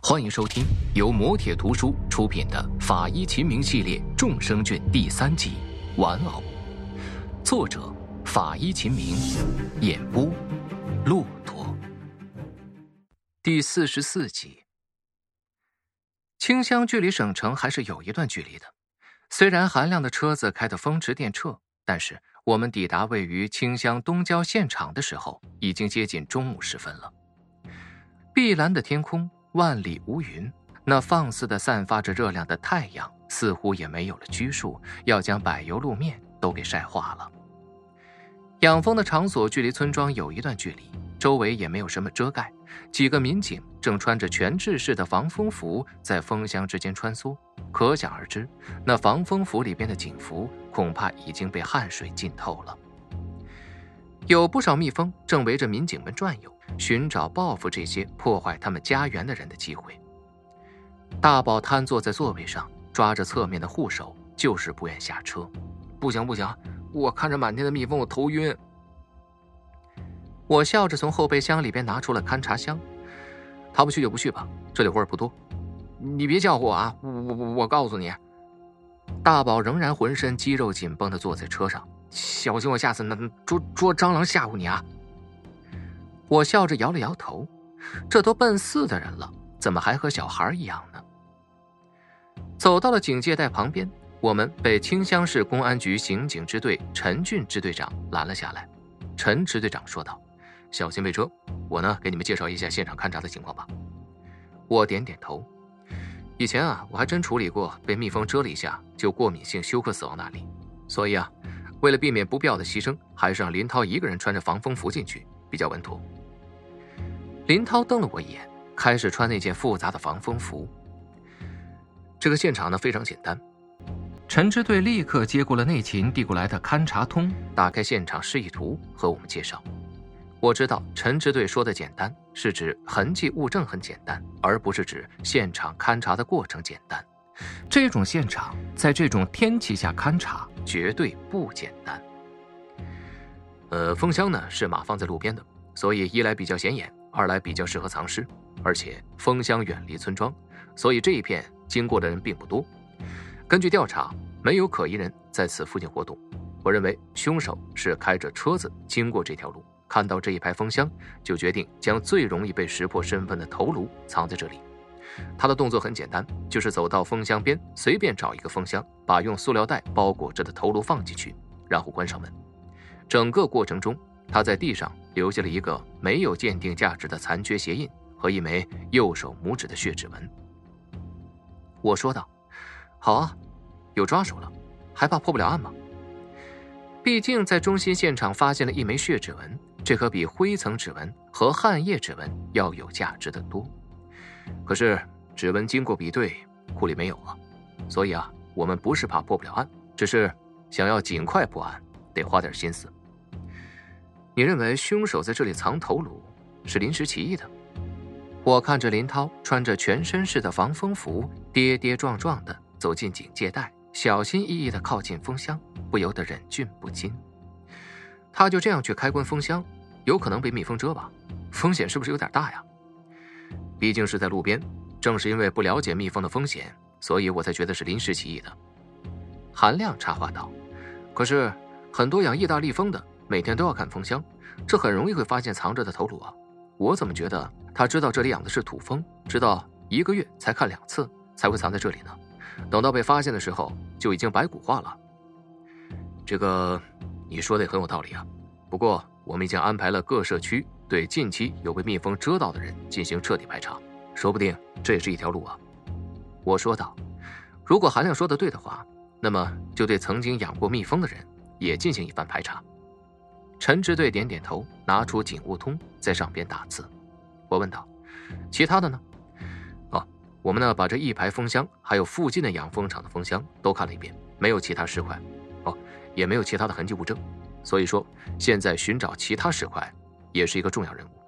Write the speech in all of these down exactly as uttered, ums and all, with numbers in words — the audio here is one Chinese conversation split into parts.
欢迎收听由磨铁图书出品的《法医秦明》系列众生卷第三集《玩偶》，作者法医秦明，演播骆驼。第四十四集。清乡距离省城还是有一段距离的，虽然韩亮的车子开得风驰电掣，但是我们抵达位于清乡东郊现场的时候，已经接近中午时分了。碧蓝的天空，万里无云，那放肆的散发着热量的太阳似乎也没有了拘束，要将柏油路面都给晒化了。养蜂的场所距离村庄有一段距离，周围也没有什么遮盖，几个民警正穿着全制式的防风服在蜂箱之间穿梭，可想而知，那防风服里边的警服恐怕已经被汗水浸透了。有不少蜜蜂正围着民警们转悠，寻找报复这些破坏他们家园的人的机会。大宝瘫坐在座位上，抓着侧面的护手，就是不愿下车。不行不行，我看着满天的蜜蜂我头晕。我笑着从后备箱里边拿出了勘察箱，他不去就不去吧，这里活儿不多。你别叫我啊，我我我告诉你。大宝仍然浑身肌肉紧绷地坐在车上，小心我下次能捉捉蟑螂吓唬你啊。我笑着摇了摇头，这都奔四的人了，怎么还和小孩一样呢？走到了警戒带旁边，我们被清乡市公安局刑警支队陈俊支队长拦了下来。陈支队长说道：小心被蛰，我呢给你们介绍一下现场勘查的情况吧。我点点头，以前啊我还真处理过被蜜蜂蛰了一下就过敏性休克死亡的案例，所以啊为了避免不必要的牺牲，还是让林涛一个人穿着防风服进去比较稳妥。林涛瞪了我一眼，开始穿那件复杂的防风服。这个现场呢非常简单。陈支队立刻接过了内勤递过来的勘察通，打开现场示意图和我们介绍。我知道陈支队说的简单是指痕迹物证很简单，而不是指现场勘察的过程简单。这种现场在这种天气下勘察绝对不简单。呃，蜂箱呢是码放在路边的，所以一来比较显眼，二来比较适合藏尸，而且蜂箱远离村庄，所以这一片经过的人并不多。根据调查，没有可疑人在此附近活动。我认为凶手是开着车子经过这条路，看到这一排蜂箱，就决定将最容易被识破身份的头颅藏在这里。他的动作很简单，就是走到蜂箱边，随便找一个蜂箱，把用塑料袋包裹着的头颅放进去，然后关上门。整个过程中，他在地上留下了一个没有鉴定价值的残缺鞋印和一枚右手拇指的血指纹。我说道：好啊，有抓手了，还怕破不了案吗？毕竟在中心现场发现了一枚血指纹，这可比灰层指纹和汗液指纹要有价值的多。可是指纹经过比对，库里没有了，所以啊，我们不是怕破不了案，只是想要尽快破案，得花点心思。你认为凶手在这里藏头颅是临时起意的？我看着林涛穿着全身式的防风服，跌跌撞撞地走进警戒带，小心翼翼地靠近蜂箱，不由得忍俊不禁。他就这样去开关蜂箱，有可能被蜜蜂蛰吧？风险是不是有点大呀？毕竟是在路边，正是因为不了解蜜蜂的风险，所以我才觉得是临时起意的。韩亮插话道：可是很多养意大利蜂的每天都要看蜂箱，这很容易会发现藏着的头颅啊。我怎么觉得他知道这里养的是土蜂，知道一个月才看两次，才会藏在这里呢？等到被发现的时候，就已经白骨化了。这个你说的也很有道理啊。不过我们已经安排了各社区对近期有被蜜蜂蛰到的人进行彻底排查，说不定这也是一条路啊。我说道：如果韩亮说的对的话，那么就对曾经养过蜜蜂的人也进行一番排查。陈支队点点头，拿出警务通在上边打字。我问道：其他的呢？哦，我们呢把这一排蜂箱还有附近的养蜂场的蜂箱都看了一遍，没有其他尸块，哦，也没有其他的痕迹物证，所以说现在寻找其他尸块也是一个重要任务。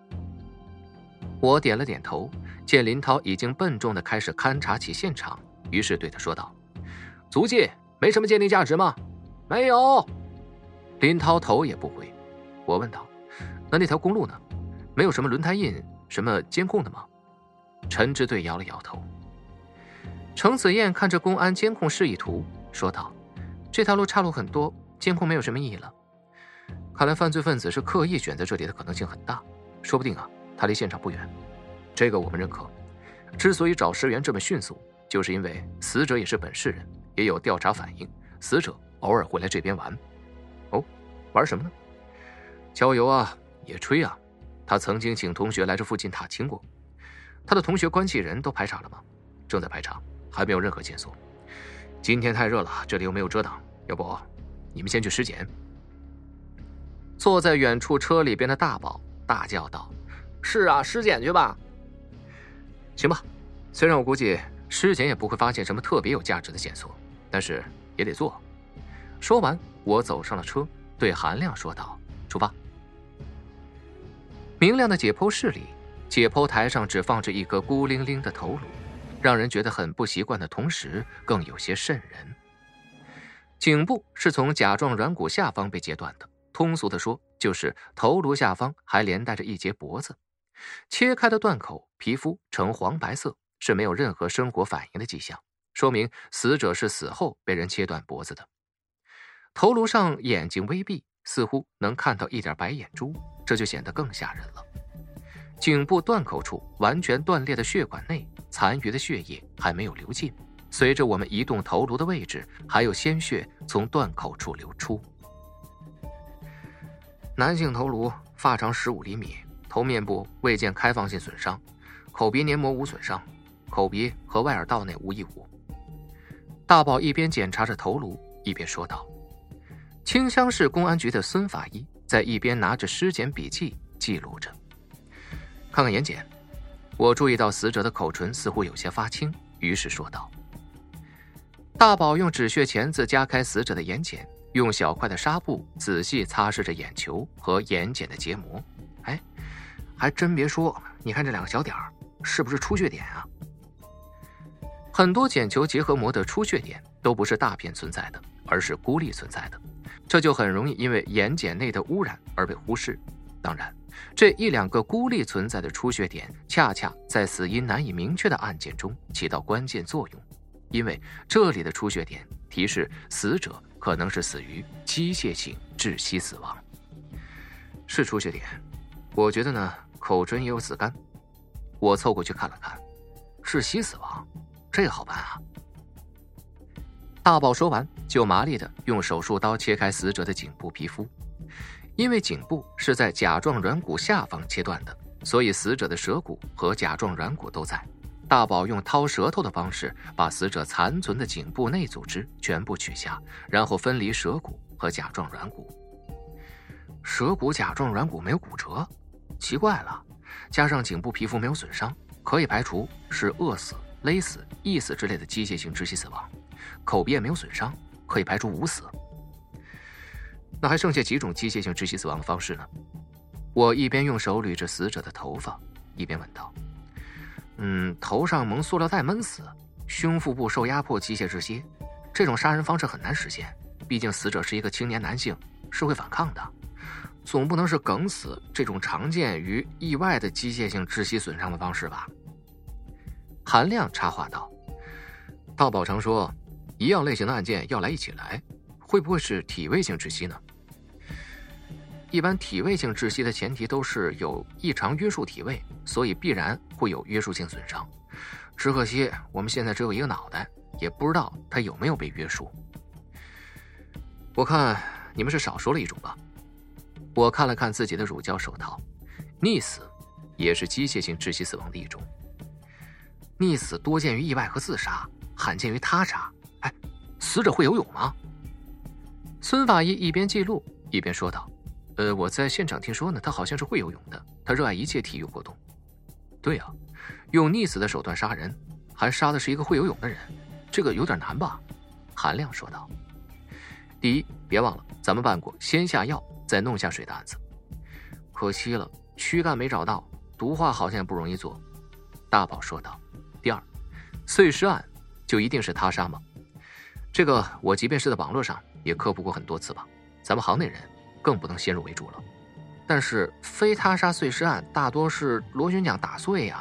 我点了点头，见林涛已经笨重地开始勘察起现场，于是对他说道：足迹没什么鉴定价值吗？没有。林涛头也不回。我问道：那那条公路呢？没有什么轮胎印，什么监控的吗？ 陈支队摇了摇头。程子燕看着公安监控示意图，说道：“这条路岔路很多，监控没有什么意义了。看来犯罪分子是刻意选择这里的可能性很大，说不定啊，他离现场不远。这个我们认可。之所以找尸源这么迅速，就是因为死者也是本市人，也有调查反映，死者偶尔会来这边玩。哦，玩什么呢？郊游啊，野炊啊。他曾经请同学来这附近踏青过。他的同学关系人都排查了吗？正在排查，还没有任何线索。今天太热了，这里又没有遮挡，要不你们先去尸检。”坐在远处车里边的大宝大叫道：“是啊，尸检去吧。”行吧，虽然我估计尸检也不会发现什么特别有价值的线索，但是也得做。说完，我走上了车，对韩亮说道：“出发。”明亮的解剖室里，解剖台上只放着一个孤零零的头颅，让人觉得很不习惯的同时，更有些瘆人。颈部是从甲状软骨下方被截断的，通俗的说，就是头颅下方还连带着一截脖子。切开的断口，皮肤呈黄白色，是没有任何生活反应的迹象，说明死者是死后被人切断脖子的。头颅上眼睛微闭，似乎能看到一点白眼珠，这就显得更吓人了。颈部断口处完全断裂的血管内，残余的血液还没有流尽，随着我们移动头颅的位置，还有鲜血从断口处流出。男性头颅，发长十五厘米，头面部未见开放性损伤，口鼻黏膜无损伤，口鼻和外耳道内无异物。大宝一边检查着头颅，一边说道。清乡市公安局的孙法医在一边拿着尸检笔记记录着。看看眼睑，我注意到死者的口唇似乎有些发青，于是说道。大宝用止血钳子夹开死者的眼睑，用小块的纱布仔细擦拭着眼球和眼睑的结膜。哎，还真别说，你看这两个小点儿，是不是出血点啊？很多睑球结合膜的出血点都不是大片存在的，而是孤立存在的，这就很容易因为眼睑内的污染而被忽视。当然，这一两个孤立存在的出血点，恰恰在死因难以明确的案件中起到关键作用，因为这里的出血点提示死者可能是死于机械性窒息死亡。是出血点，我觉得呢，口唇也有紫绀。我凑过去看了看，窒息死亡，这个好办啊。大宝说完，就麻利地用手术刀切开死者的颈部皮肤。因为颈部是在甲状软骨下方切断的，所以死者的舌骨和甲状软骨都在。大宝用掏舌头的方式把死者残存的颈部内组织全部取下，然后分离舌骨和甲状软骨。舌骨、甲状软骨没有骨折，奇怪了。加上颈部皮肤没有损伤，可以排除是饿死、勒死、缢死之类的机械性窒息死亡。口鼻也没有损伤，可以排除捂死。那还剩下几种机械性窒息死亡的方式呢？我一边用手捋着死者的头发，一边问道。嗯，头上蒙塑料袋闷死，胸腹部受压迫机械窒息，这种杀人方式很难实现，毕竟死者是一个青年男性，是会反抗的，总不能是梗死这种常见于意外的机械性窒息损伤的方式吧？韩亮插话道。大宝常说，一样类型的案件要来一起来，会不会是体位性窒息呢？一般体位性窒息的前提都是有异常约束体位，所以必然会有约束性损伤。只可惜我们现在只有一个脑袋，也不知道他有没有被约束。我看你们是少说了一种吧。我看了看自己的乳胶手套，溺死也是机械性窒息死亡的一种。溺死多见于意外和自杀，罕见于他杀。哎，死者会游泳吗？孙法医一边记录一边说道。呃，我在现场听说呢，他好像是会游泳的，他热爱一切体育活动。对啊，用溺死的手段杀人，还杀的是一个会游泳的人，这个有点难吧？韩亮说道。第一，别忘了咱们办过先下药再弄下水的案子，可惜了，躯干没找到，毒化好像也不容易做。大宝说道。第二，碎尸案就一定是他杀吗？这个我即便是在网络上也科普过很多次吧，咱们行内人更不能先入为主了。但是非他杀碎尸案大多是螺旋桨打碎啊，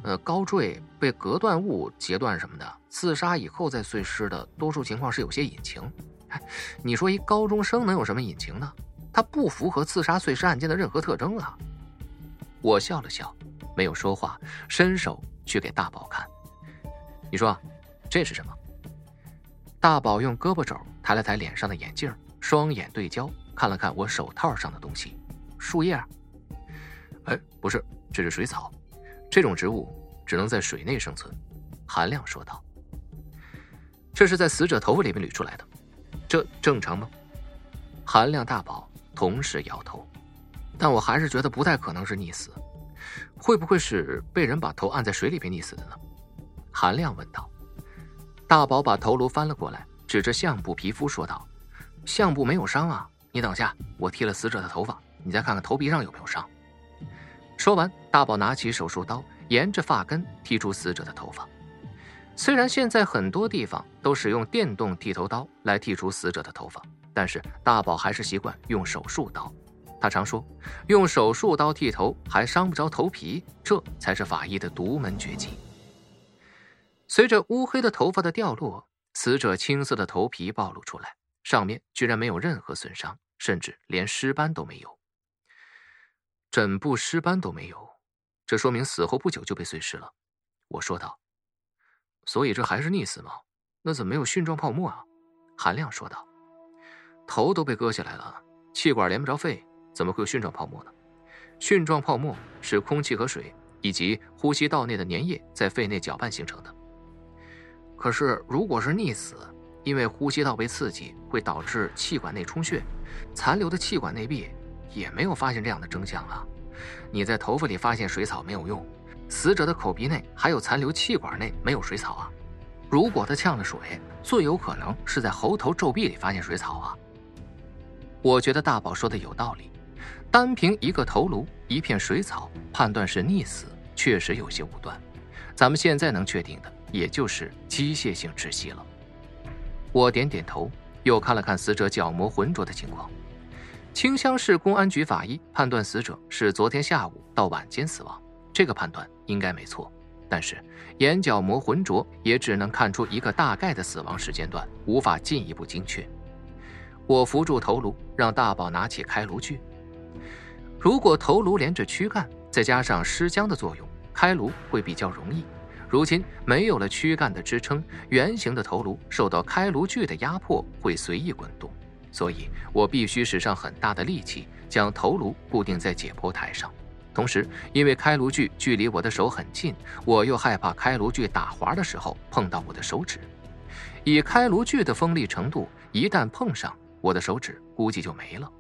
呃，高坠被隔断物截断什么的，自杀以后再碎尸的，多数情况是有些隐情。你说一高中生能有什么隐情呢？他不符合自杀碎尸案件的任何特征啊。我笑了笑，没有说话，伸手去给大宝看。你说这是什么？大宝用胳膊肘抬了抬脸上的眼镜，双眼对焦，看了看我手套上的东西。树叶？哎，不是，这是水草。这种植物只能在水内生存。韩亮说道。这是在死者头发里面捋出来的，这正常吗？韩亮、大宝同时摇头。但我还是觉得不太可能是溺死，会不会是被人把头按在水里边溺死的呢？韩亮问道。大宝把头颅翻了过来，指着项部皮肤说道：项部没有伤啊，你等下，我剃了死者的头发，你再看看头皮上有没有伤。说完，大宝拿起手术刀，沿着发根剔出死者的头发。虽然现在很多地方都使用电动剃头刀来剔除死者的头发，但是大宝还是习惯用手术刀。他常说，用手术刀剃头还伤不着头皮，这才是法医的独门绝技。随着乌黑的头发的掉落，死者青色的头皮暴露出来，上面居然没有任何损伤，甚至连尸斑都没有。枕部尸斑都没有，这说明死后不久就被碎尸了。我说道。所以这还是溺死吗？那怎么没有蕈状泡沫啊？韩亮说道。头都被割下来了，气管连不着肺，怎么会有蕈状泡沫呢？蕈状泡沫是空气和水以及呼吸道内的粘液在肺内搅拌形成的。可是如果是溺死，因为呼吸道被刺激会导致气管内充血，残留的气管内壁也没有发现这样的征象啊。你在头发里发现水草没有用，死者的口鼻内还有残留，气管内没有水草啊。如果他呛了水，最有可能是在喉头皱壁里发现水草啊。我觉得大宝说的有道理，单凭一个头颅一片水草判断是溺死确实有些武断，咱们现在能确定的也就是机械性窒息了。我点点头，又看了看死者角膜浑浊的情况。清乡市公安局法医判断死者是昨天下午到晚间死亡，这个判断应该没错，但是眼角膜浑浊也只能看出一个大概的死亡时间段，无法进一步精确。我扶住头颅，让大宝拿起开颅锯。如果头颅连着躯干，再加上尸浆的作用，开颅会比较容易。如今没有了躯干的支撑，圆形的头颅受到开颅锯的压迫会随意滚动，所以我必须使上很大的力气将头颅固定在解剖台上。同时因为开颅锯距离我的手很近，我又害怕开颅锯打滑的时候碰到我的手指。以开颅锯的锋利程度，一旦碰上我的手指估计就没了。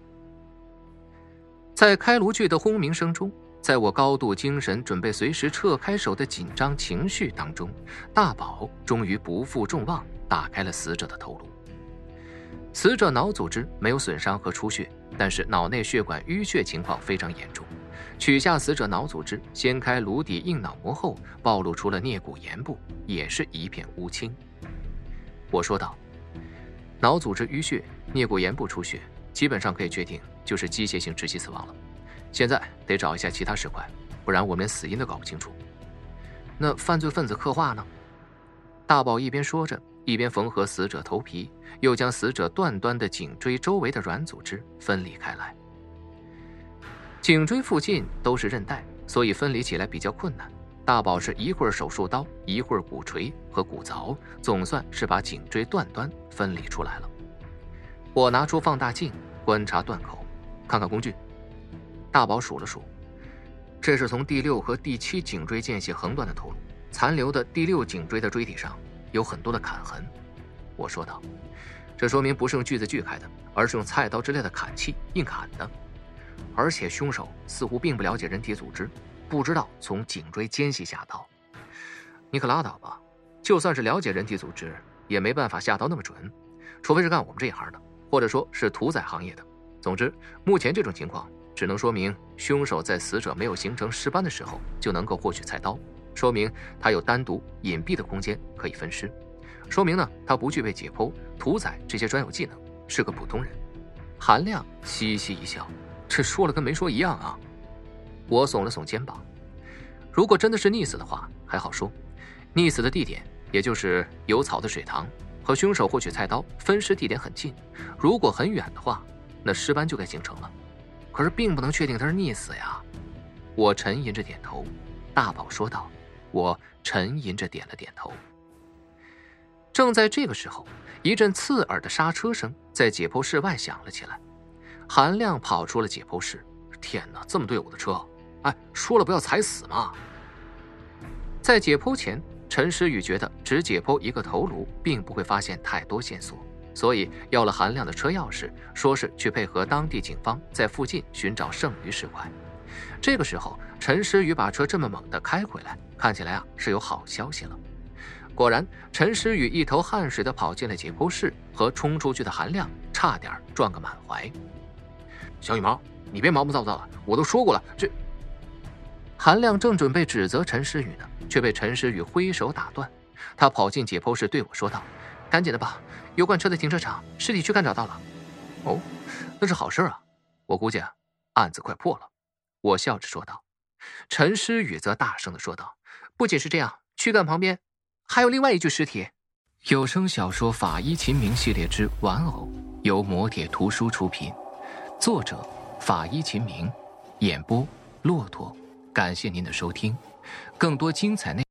在开颅锯的轰鸣声中，在我高度精神准备随时撤开手的紧张情绪当中，大宝终于不负众望打开了死者的头颅。死者脑组织没有损伤和出血，但是脑内血管淤血情况非常严重。取下死者脑组织，掀开颅底硬脑膜后，暴露出了颞骨沿部，也是一片乌青。我说道，脑组织淤血，颞骨沿部出血，基本上可以确定就是机械性窒息死亡了。现在得找一下其他尸块，不然我们连死因都搞不清楚。那犯罪分子刻画呢？大宝一边说着，一边缝合死者头皮，又将死者断端的颈椎周围的软组织分离开来。颈椎附近都是韧带，所以分离起来比较困难。大宝是一会儿手术刀，一会儿骨锤和骨凿，总算是把颈椎断端分离出来了。我拿出放大镜观察断口，看看工具。大宝数了数，这是从第六和第七颈椎间隙横断的头颅，残留的第六颈椎的椎体上有很多的砍痕。我说道，这说明不是用锯子锯开的，而是用菜刀之类的砍器硬砍的。而且凶手似乎并不了解人体组织，不知道从颈椎间隙下刀。你可拉倒吧，就算是了解人体组织，也没办法下刀那么准，除非是干我们这一行的，或者说是屠宰行业的。总之，目前这种情况只能说明凶手在死者没有形成尸斑的时候就能够获取菜刀，说明他有单独隐蔽的空间可以分尸，说明呢他不具备解剖、屠宰这些专有技能，是个普通人。韩亮嘻嘻一笑，这说了跟没说一样啊。我耸了耸肩膀， 如果真的是溺死的话，还好说，溺死的地点也就是有草的水塘，和凶手获取菜刀分尸地点很近。如果很远的话，那尸斑就该形成了。可是并不能确定他是溺死呀。我沉吟着点头。大宝说道。我沉吟着点了点头。正在这个时候，一阵刺耳的刹车声在解剖室外响了起来。韩亮跑出了解剖室。天哪，这么队伍的车！哎，说了不要踩死嘛！在解剖前，陈诗雨觉得只解剖一个头颅并不会发现太多线索，所以要了韩亮的车钥匙，说是去配合当地警方在附近寻找剩余尸块。这个时候，陈诗雨把车这么猛地开回来，看起来啊是有好消息了。果然，陈诗雨一头汗水地跑进了解剖室，和冲出去的韩亮差点撞个满怀。小羽毛，你别毛毛躁躁的，我都说过了，这……韩亮正准备指责陈诗雨呢，却被陈诗雨挥手打断。他跑进解剖室对我说道：“赶紧的吧，油罐车的停车场，尸体躯干找到了。”哦，那是好事啊，我估计啊，案子快破了。我笑着说道。陈诗雨则大声地说道：“不仅是这样，躯干旁边还有另外一具尸体。”有声小说《法医秦明》系列之《玩偶》由磨铁图书出品，作者法医秦明，演播骆驼。感谢您的收听，更多精彩内容